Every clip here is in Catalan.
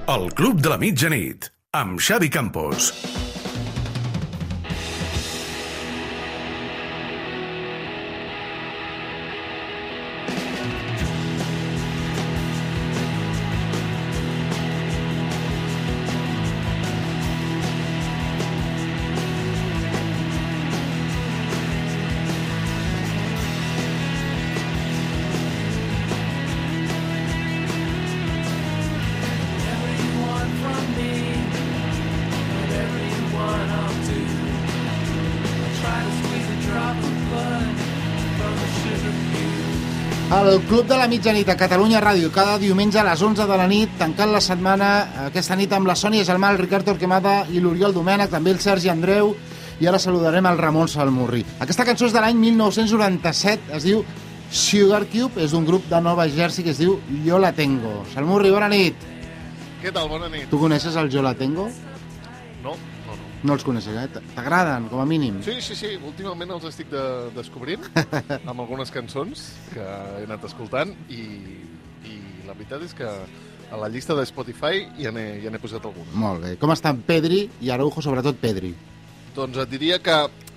El Club de la Mitjanit, amb Xavi Campos. El Club de la Mitjanit a Catalunya Ràdio, cada diumenge a les 11 de la nit, tancant la setmana, aquesta nit amb la Sònia Gelmà, el Ricard Torquemada i l'Oriol Domènech, també el Sergi Andreu, i ara saludarem el Ramon Salmurri. Aquesta cançó és de l'any 1997, es diu Sugar Cube, és d'un grup de Nova Jersey que es diu Yo La Tengo. Salmurri, bona nit. Què tal, bona nit? Tu coneixes el Yo La Tengo? No. No els coneixes, eh? T'agraden, com a mínim? Sí. Últimament els estic descobrint amb algunes cançons que he anat escoltant i la veritat és que a la llista de Spotify ja n'he posat alguna. Molt bé. Com estan Pedri i Araujo, sobretot Pedri? Doncs et diria que,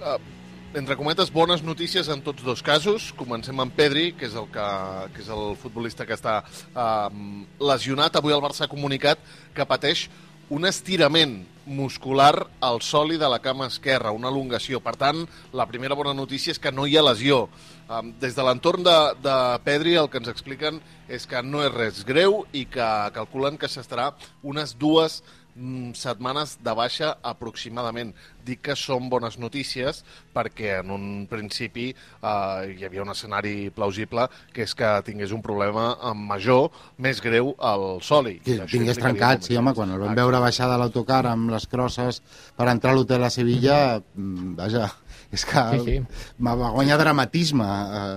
entre cometes, bones notícies en tots dos casos. Comencem amb Pedri, que és el futbolista que està lesionat. Avui el Barça ha comunicat que pateix un estirament muscular al sòlid de la cama esquerra, una elongació. Per tant, la primera bona notícia és que no hi ha lesió. Des de l'entorn de Pedri el que ens expliquen és que no és res greu i que calculen que s'estarà unes 2 setmanes de baixa aproximadament. Dic que són bones notícies perquè en un principi hi havia un escenari plausible que és que tingués un problema major, més greu al soli. Que tingués trencat, sí, home, quan el vam veure baixar de l'autocar amb les crosses per entrar a l'hotel a Sevilla, vaja, és que sí. Va guanyar dramatisme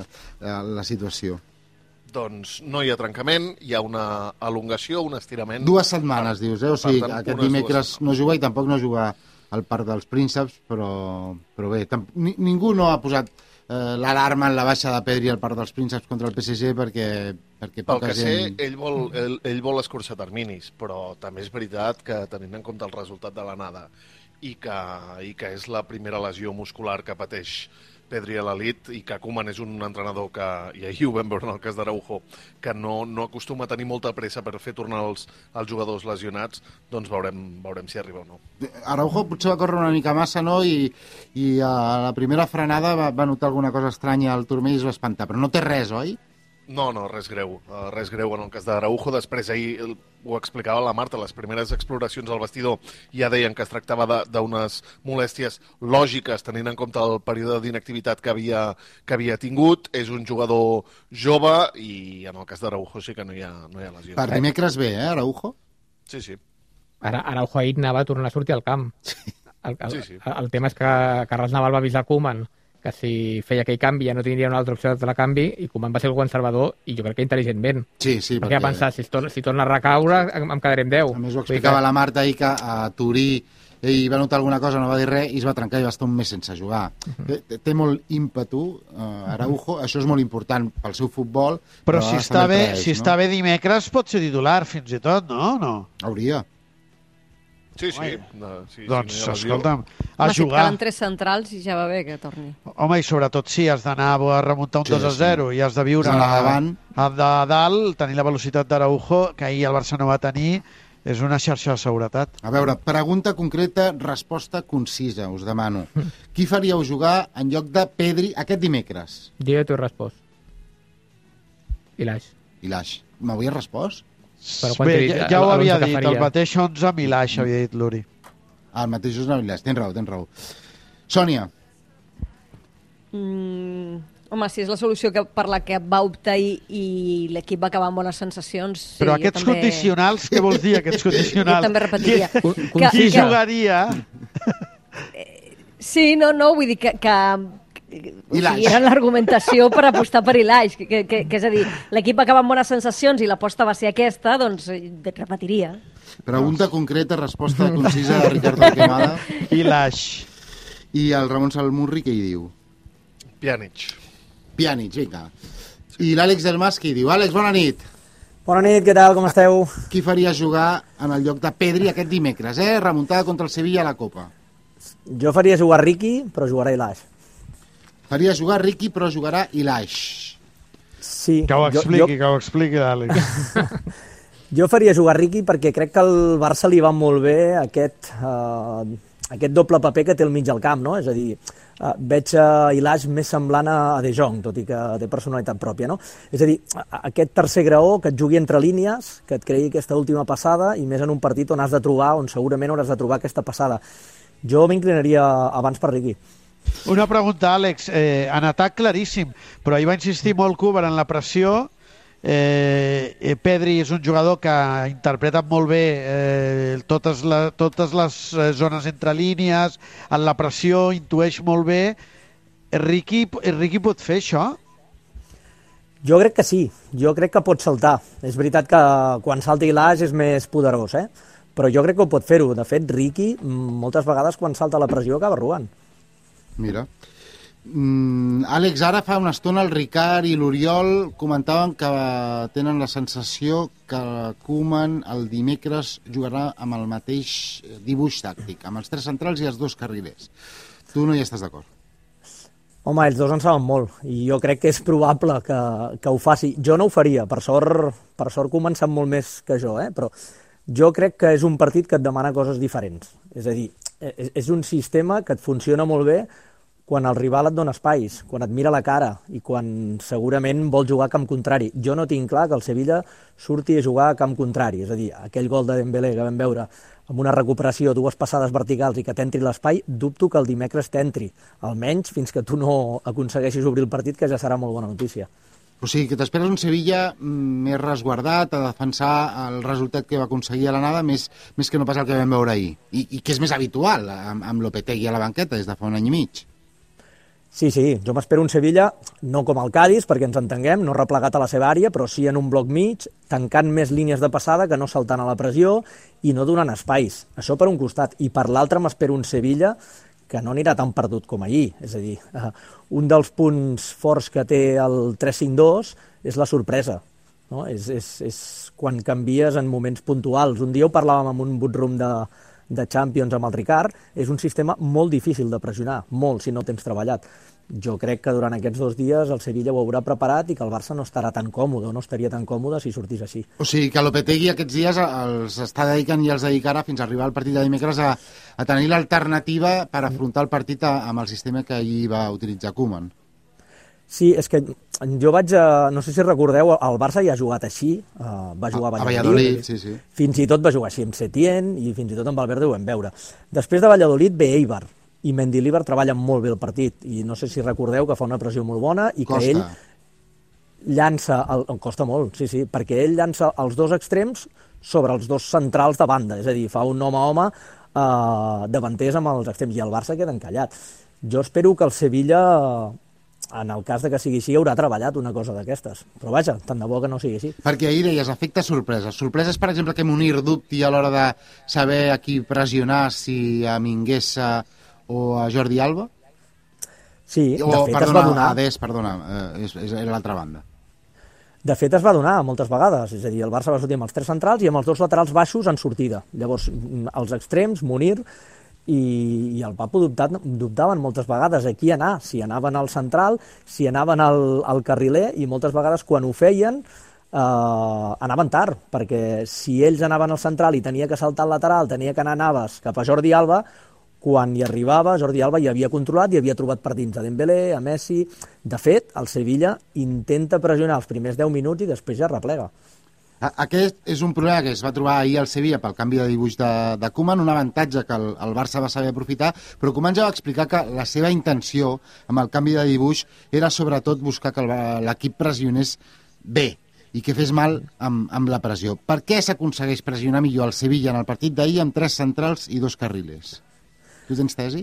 la situació. Doncs no hi ha trencament, hi ha una elongació, un estirament... 2 setmanes, dius, eh? O sigui, aquest dimecres no juga i tampoc no juga al Parc dels Prínceps, però bé, ningú no ha posat l'alarma en la baixa de Pedri al Parc dels Prínceps contra el PSG perquè poca gent... Ell vol escurçar terminis, però també és veritat que tenint en compte el resultat de l'anada i que és la primera lesió muscular que pateix Pedri a l'elit i que Koeman és un entrenador que, i ahir ho vam veure en el cas d'Araujo, que no acostuma a tenir molta pressa per fer tornar els jugadors lesionats, doncs veurem si arriba o no. Araujo potser va córrer una mica massa, no? I a la primera frenada va notar alguna cosa estranya al turmell i es va espantar, però no té res, oi? No, res greu en el cas d'Araujo. Després ahir ho explicava la Marta, les primeres exploracions al vestidor ja deien que es tractava d'unes molèsties lògiques tenint en compte el període d'inactivitat que havia tingut. És un jugador jove i en el cas d'Araujo sí que no hi ha lesió. Per dimecres bé, Araujo? Sí. Araujo ahir anava a tornar a sortir al camp. Sí. El tema és que Carles Naval va avisar Koeman que si feia aquell canvi ja no tindria una altra opció de canvi, i Koeman va ser el conservador i jo crec que intel·ligentment. Sí, perquè va pensar, si torna a recaure em quedaré amb 10. A més ho explicava la Marta ahir que a Turí ell va notar alguna cosa, no va dir res i es va trencar i va estar un mes sense jugar. Té molt ímpetu, Araujo, això és molt important pel seu futbol. Però si està bé dimecres pot ser titular fins i tot, no? Hauria. Sí. Doncs, escolta'm, a jugar... Si et calen 3 centrals i ja va bé que torni. Home, i sobretot si has d'anar a remuntar un 2-0 i has de viure de dalt, tenir la velocitat d'Araujo, que ahir el Barça no va tenir, és una xarxa de seguretat. A veure, pregunta concreta, resposta concisa, us demano. Qui faríeu jugar en lloc de Pedri aquest dimecres? Jo t'ho he respost. Ilaix. M'havia respost? Bé, ja ho havia dit, el mateix 11 amb Ilaix, havia dit l'Uri. El mateix 11 amb Ilaix, tens raó. Sònia. Home, si és la solució per la que va optar i l'equip va acabar amb bones sensacions... Sí, però aquests condicionals, què vols dir, aquests condicionals? Jo també repetiria. Qui jugaria? Sí, no, vull dir que era l'argumentació per apostar per Ilaix, que és a dir, l'equip acaba amb bones sensacions i l'aposta va ser aquesta, doncs repetiria. Pregunta concreta, resposta concisa de Ricard Torquemada. Ilaix. I el Ramon Salmurri, què hi diu? Pjanic, vinga. I l'Àlex Delmas, què hi diu? Àlex, bona nit. Bona nit, què tal, com esteu? Qui faria jugar en el lloc de Pedri aquest dimecres, remuntada contra el Sevilla a la Copa? Jo faria jugar Riqui, però jugarà Ilaix. Faria jugar Riqui, però jugarà Ilaix. Sí. Que ho expliqui, l'Àlex. Jo faria jugar Riqui perquè crec que al Barça li va molt bé aquest doble paper que té al mig del camp, no? És a dir, veig Ilaix més semblant a De Jong, tot i que té personalitat pròpia, no? És a dir, aquest tercer graó que et jugui entre línies, que et creï aquesta última passada, i més en un partit on segurament hauràs de trobar aquesta passada. Jo m'inclinaria abans per Riqui. Una pregunta, Àlex. En atac claríssim, però ahir va insistir molt Koeman en la pressió. Pedri és un jugador que interpreta molt bé totes les zones entre línies, en la pressió intueix molt bé. Riqui pot fer això? Jo crec que sí, jo crec que pot saltar. És veritat que quan salta Ilaix és més poderós, però jo crec que ho pot fer-ho. De fet, Riqui moltes vegades quan salta la pressió acaba robant. Mira. Àlex, ara fa una estona el Ricard i l'Oriol comentaven que tenen la sensació que Koeman el dimecres jugarà amb el mateix dibuix tàctic, amb els 3 centrals i els 2 carrilers. Tu no hi estàs d'acord? Home, els dos en saben molt i jo crec que és probable que ho faci. Jo no ho faria, per sort Koeman sap molt més que jo, però jo crec que és un partit que et demana coses diferents. És a dir, és un sistema que et funciona molt bé quan el rival et dona espais, quan et mira la cara i quan segurament vol jugar a camp contrari. Jo no tinc clar que el Sevilla surti a jugar a camp contrari. És a dir, aquell gol de Dembélé que vam veure amb una recuperació, 2 passades verticals i que t'entri l'espai, dubto que el dimecres t'entri. Almenys fins que tu no aconsegueixis obrir el partit, que ja serà molt bona notícia. O sigui, que t'esperes un Sevilla més resguardat, a defensar el resultat que va aconseguir a l'anada, més que no pas el que vam veure ahir. I que és més habitual amb Lopetegui a la banqueta des de fa un any i mig. Sí, jo m'espero un Sevilla, no com el Cádiz, perquè ens entenguem, no replegat a la seva àrea, però sí en un bloc mig, tancant més línies de passada, que no saltant a la pressió i no donant espais. Això per un costat. I per l'altre m'espero un Sevilla que no anirà tan perdut com ahir. És a dir, un dels punts forts que té el 3-5-2 és la sorpresa. No? És quan canvies en moments puntuals. Un dia ho parlàvem amb un bootroom de Champions amb el Ricard, és un sistema molt difícil de pressionar, molt, si no tens treballat. Jo crec que durant aquests 2 dies el Sevilla ho haurà preparat i que el Barça no estarà tan còmode, no estaria tan còmode si sortís així. O sigui que Lopetegui aquests dies els està dedicant i els dedicarà fins a arribar al partit de dimecres a tenir l'alternativa per afrontar el partit amb el sistema que ahir va utilitzar Koeman. Sí, és que jo no sé si recordeu, el Barça ja ha jugat així, va jugar a Valladolid, sí. Fins i tot va jugar així amb Setién i fins i tot amb Valverde ho vam veure. Després de Valladolid ve Eibar, i Mendilibar treballa molt bé el partit, i no sé si recordeu que fa una pressió molt bona i que ell llança, costa molt, sí, perquè ell llança els 2 extrems sobre els 2 centrals de banda, és a dir, fa un home a home davanters amb els extrems, i el Barça queda encallat. Jo espero que el Sevilla, en el cas de que sigui així, haurà treballat una cosa d'aquestes. Però vaja, tant de bo que no sigui així. Perquè ahir deies, efecte sorpresa. Sorpreses, per exemple, que Munir dubti a l'hora de saber a qui pressionar, si a Mingueza o a Jordi Alba? Sí, de fet es va donar... és l'altra banda. De fet es va donar moltes vegades, és a dir, el Barça va sortir amb els 3 centrals i amb els 2 laterals baixos en sortida. Llavors, els extrems, Munir i el Papu dubtaven moltes vegades a qui anar, si anaven al central, si anaven al carriler, i moltes vegades quan ho feien anaven tard, perquè si ells anaven al central i tenia que saltar al lateral, tenia que anar Navas cap a Jordi Alba, quan hi arribava, Jordi Alba hi havia controlat i havia trobat per dins a Dembélé, a Messi... De fet, el Sevilla intenta pressionar els primers 10 minuts i després ja replega. Aquest és un problema que es va trobar ahir al Sevilla pel canvi de dibuix de Koeman, un avantatge que el Barça va saber aprofitar, però Koeman ja va explicar que la seva intenció amb el canvi de dibuix era sobretot buscar que l'equip pressionés bé i que fes mal amb la pressió. Per què s'aconsegueix pressionar millor el Sevilla en el partit d'ahir amb 3 centrals i 2 carrilers? Tu tens tesi?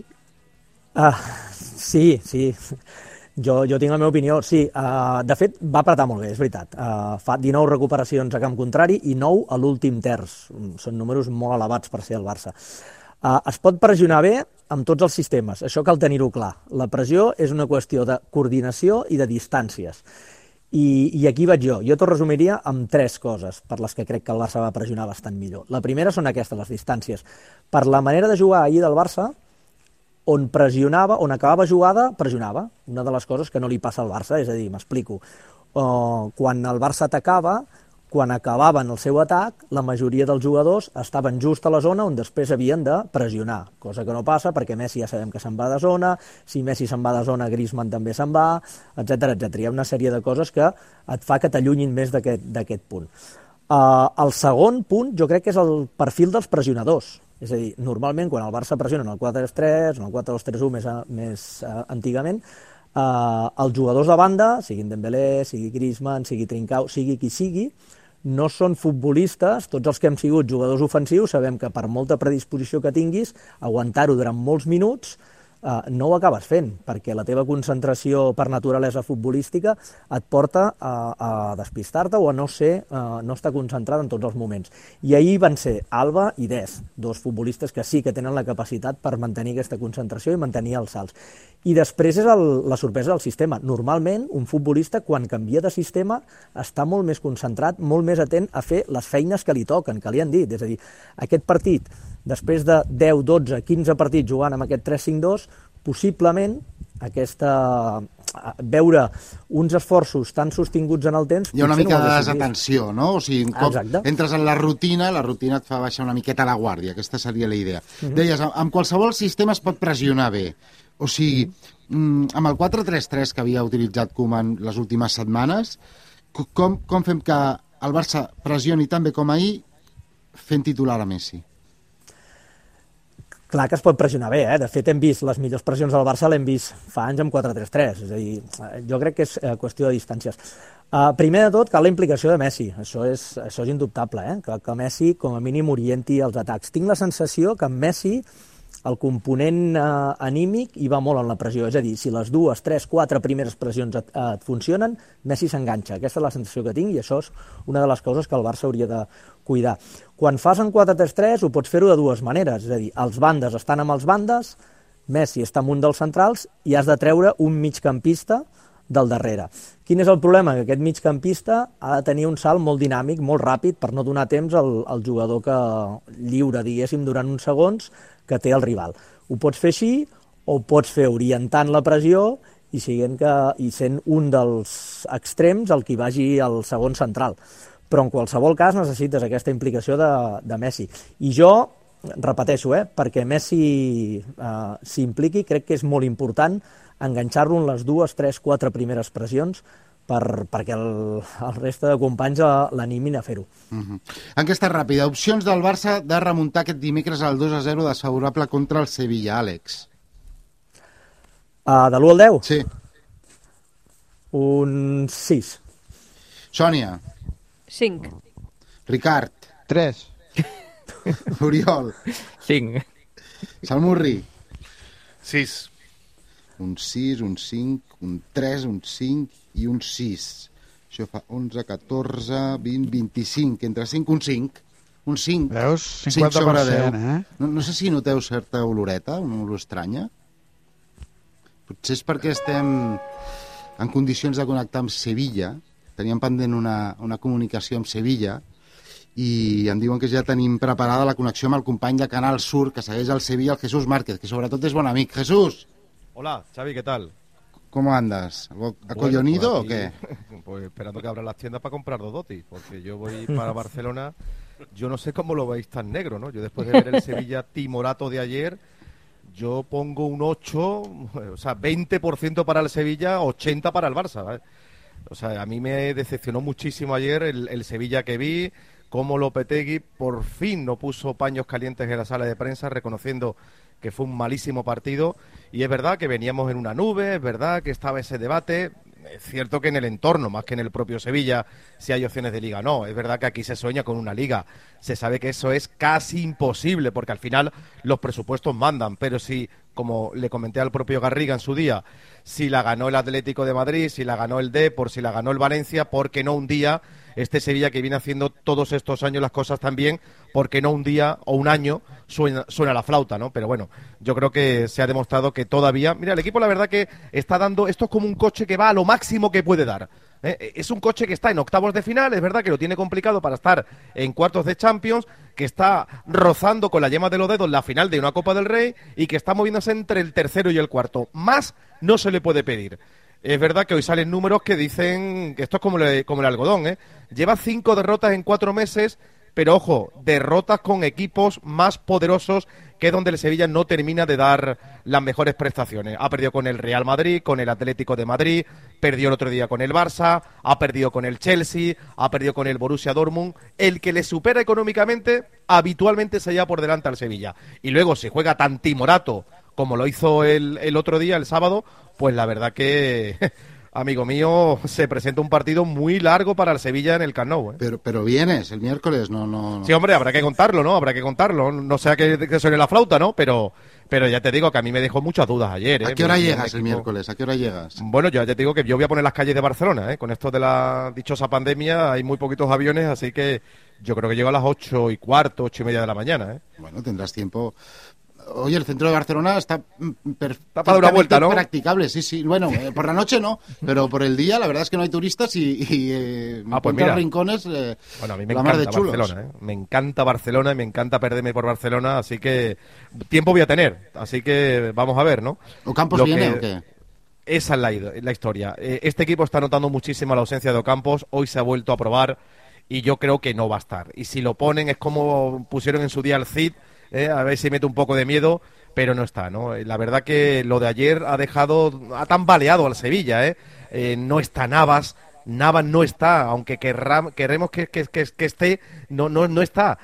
Sí. Jo tinc la meva opinió, sí. De fet, va apretar molt bé, és veritat. Fa 19 recuperacions a camp contrari i 9 a l'últim terç. Són números molt elevats per ser el Barça. Es pot pressionar bé amb tots els sistemes, això cal tenir-ho clar. La pressió és una qüestió de coordinació i de distàncies. I aquí vaig jo. Jo t'ho resumiria amb 3 coses per les que crec que el Barça va pressionar bastant millor. La primera són aquestes, les distàncies. Per la manera de jugar ahir del Barça, on pressionava, on acabava jugada, pressionava. Una de les coses que no li passa al Barça, és a dir, m'explico. Quan el Barça atacava, quan acabaven el seu atac, la majoria dels jugadors estaven just a la zona on després havien de pressionar, cosa que no passa perquè Messi ja sabem que se'n va de zona, si Messi se'n va de zona, Griezmann també se'n va, etc. Hi ha una sèrie de coses que et fa que t'allunyin més d'aquest punt. El segon punt jo crec que és el perfil dels pressionadors, és a dir, normalment quan el Barça pressiona en el 4-3-3, en el 4-2-3-1 més antigament, els jugadors de banda, siguin Dembélé, sigui Griezmann, sigui Trincao, sigui qui sigui, no són futbolistes, tots els que hem sigut jugadors ofensius sabem que per molta predisposició que tinguis, aguantar-ho durant molts minuts no ho acabes fent, perquè la teva concentració per naturalesa futbolística et porta a despistar-te o a no estar concentrat en tots els moments. I ahir van ser Alba i Dest, 2 futbolistes que sí que tenen la capacitat per mantenir aquesta concentració i mantenir els salts. I després és la sorpresa del sistema. Normalment, un futbolista, quan canvia de sistema, està molt més concentrat, molt més atent a fer les feines que li toquen, que li han dit. És a dir, aquest partit, després de 10, 12, 15 partits jugant amb aquest 3-5-2, possiblement veure uns esforços tan sostinguts en el temps... Hi ha una mica de desatenció, no? O sigui, un cop Exacte. Entres en la rutina et fa baixar una miqueta la guàrdia. Aquesta seria la idea. Deies, amb qualsevol sistema es pot pressionar bé. O sigui, amb el 4-3-3 que havia utilitzat Koeman les últimes setmanes, com fem que el Barça pressioni tan bé com ahir fent titular a Messi? Clar que es pot pressionar bé, De fet, hem vist les millors pressions del Barça, l'hem vist fa anys amb 4-3-3, és a dir, jo crec que és qüestió de distàncies. Primer de tot, cal la implicació de Messi, això és indubtable, que Messi com a mínim orienti els atacs. Tinc la sensació que amb Messi el component anímic hi va molt en la pressió, és a dir, si les 2, 3, 4 primeres pressions et funcionen, Messi s'enganxa. Aquesta és la sensació que tinc i això és una de les coses que el Barça hauria de cuidar. Quan fas en 4-3-3 ho pots fer-ho de 2 maneres, és a dir, els bandes estan amb els bandes, Messi està amb un dels centrals i has de treure un migcampista del darrere. Quin és el problema? Que aquest migcampista ha de tenir un salt molt dinàmic, molt ràpid, per no donar temps al jugador que lliure, diguéssim, durant uns segons que té el rival. Ho pots fer així o ho pots fer orientant la pressió i sent un dels extrems el que vagi al segon central. Però en qualsevol cas necessites aquesta implicació de Messi. I jo repeteixo, perquè Messi s'impliqui, crec que és molt important enganxar-lo en les 2, 3, 4 primeres pressions perquè el reste de companys l'animin a fer-ho. Enquesta ràpida. Opcions del Barça de remuntar aquest dimecres al 2-0 desfavorable contra el Sevilla, Àlex. De l'1 al 10? Sí. Un 6. Sònia. 5. Ricard. 3. Oriol. 5. 6. Salmurri. Un 6, un 5, un 3, un 5 i un 6. Això fa 11, 14, 20, 25. Entre 5, un 5. Un 5. Veus? 50%, No sé si noteu certa oloreta, una olor estranya. Potser és perquè estem en condicions de connectar amb Sevilla. Teníem pendent una comunicació amb Sevilla i em diuen que ja tenim preparada la connexió amb el company de Canal Sur que segueix al Sevilla, el Jesús Márquez, que sobretot és bon amic. Jesús. Hola, Xavi, ¿qué tal? ¿Cómo andas? ¿Acollonido o qué? Pues esperando que abran las tiendas para comprar dos dotis, porque yo voy para Barcelona, yo no sé cómo lo veis tan negro, ¿no? Yo después de ver el Sevilla timorato de ayer, yo pongo un 8, o sea, 20% para el Sevilla, 80% para el Barça, ¿vale? O sea, a mí me decepcionó muchísimo ayer el Sevilla que vi, cómo Lopetegui por fin no puso paños calientes en la sala de prensa, reconociendo que fue un malísimo partido, y es verdad que veníamos en una nube, es verdad que estaba ese debate, es cierto que en el entorno, más que en el propio Sevilla, si hay opciones de liga, no, es verdad que aquí se sueña con una liga, se sabe que eso es casi imposible, porque al final los presupuestos mandan, pero si, como le comenté al propio Garriga en su día, si la ganó el Atlético de Madrid, si la ganó el Depor, si la ganó el Valencia, ¿por qué no un día este Sevilla que viene haciendo todos estos años las cosas tan bien, por qué no un día o un año suena la flauta, ¿no? Pero bueno, yo creo que se ha demostrado que todavía... Mira, el equipo la verdad que está dando... Esto es como un coche que va a lo máximo que puede dar. Es un coche que está en octavos de final, es verdad que lo tiene complicado para estar en cuartos de Champions, que está rozando con la yema de los dedos la final de una Copa del Rey y que está moviéndose entre el tercero y el cuarto. Más no se le puede pedir. Es verdad que hoy salen números que dicen que esto es como el algodón, Lleva 5 derrotas en 4 meses, pero ojo, derrotas con equipos más poderosos, que es donde el Sevilla no termina de dar las mejores prestaciones. Ha perdido con el Real Madrid, con el Atlético de Madrid, perdió el otro día con el Barça, ha perdido con el Chelsea, ha perdido con el Borussia Dortmund. El que le supera económicamente habitualmente se lleva por delante al Sevilla. Y luego si juega tan timorato como lo hizo el otro día, el sábado, pues la verdad que, amigo mío, se presenta un partido muy largo para el Sevilla en el Camp Nou. Pero vienes el miércoles, no. Sí, hombre, habrá que contarlo, ¿no? Habrá que contarlo. No sea que suene la flauta, ¿no? Pero ya te digo que a mí me dejó muchas dudas ayer. ¿A qué hora llegas el miércoles? ¿A qué hora llegas? Bueno, yo ya te digo que yo voy a poner las calles de Barcelona, Con esto de la dichosa pandemia hay muy poquitos aviones, así que yo creo que llego a las 8:15, 8:30 de la mañana, Bueno, tendrás tiempo. Oye, el centro de Barcelona está para dar una vuelta, ¿no? Practicable, sí. Bueno, por la noche no, pero por el día la verdad es que no hay turistas y pues mira, rincones. Bueno, a mí me encanta Barcelona, Me encanta Barcelona y me encanta perderme por Barcelona, así que tiempo voy a tener, así que vamos a ver, ¿no? ¿Ocampos viene o qué? Esa es la historia. Este equipo está notando muchísimo la ausencia de Ocampos, hoy se ha vuelto a probar y yo creo que no va a estar. Y si lo ponen es como pusieron en su día al Cid, a ver si mete un poco de miedo, pero no está, ¿no? La verdad que lo de ayer ha tambaleado al Sevilla, no está Navas no está, aunque queremos que esté, no está.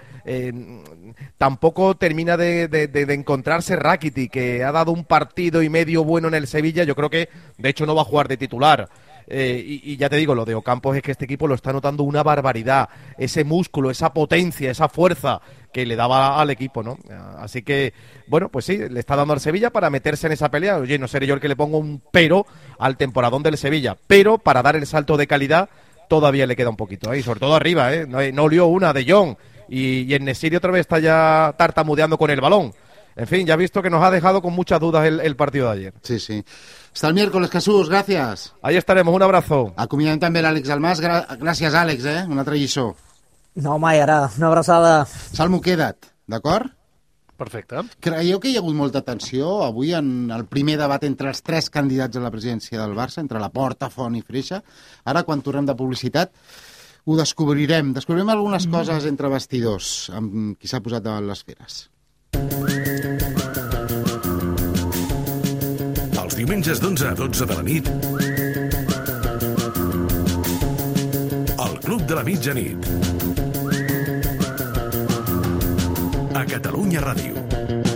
Tampoco termina de encontrarse Rakitic, que ha dado un partido y medio bueno en el Sevilla. Yo creo que, de hecho, no va a jugar de titular. Y ya te digo, lo de Ocampos es que este equipo lo está notando una barbaridad. Ese músculo, esa potencia, esa fuerza que le daba al equipo, ¿no? Así que, bueno, pues sí, le está dando al Sevilla para meterse en esa pelea. Oye, no seré yo el que le pongo un pero al temporadón del Sevilla, pero para dar el salto de calidad todavía le queda un poquito, y sobre todo arriba, no lió una de Jong, y en Nesiri otra vez está ya tartamudeando con el balón. En fin, ya he visto que nos ha dejado con muchas dudas el partido de ayer. Sí. Hasta el miércoles, Jesús, gràcies. Ahí estaremos, un abrazo. Acomiadem també l'Àlex Almàs. Gràcies, Àlex, una altra lliçó. No, mai, ara, una abraçada. Salmo, queda't, d'acord? Perfecte. Creieu que hi ha hagut molta tensió avui en el primer debat entre els 3 candidats a la presidència del Barça, entre Laporta, Font i Freixa? Ara, quan tornem de publicitat, ho descobrirem. Descobrirem algunes coses entre vestidors, amb qui s'ha posat davant les feres. Els diumenges d'11 a 12 de la nit, el Club de la Mitjanit. A Catalunya Ràdio.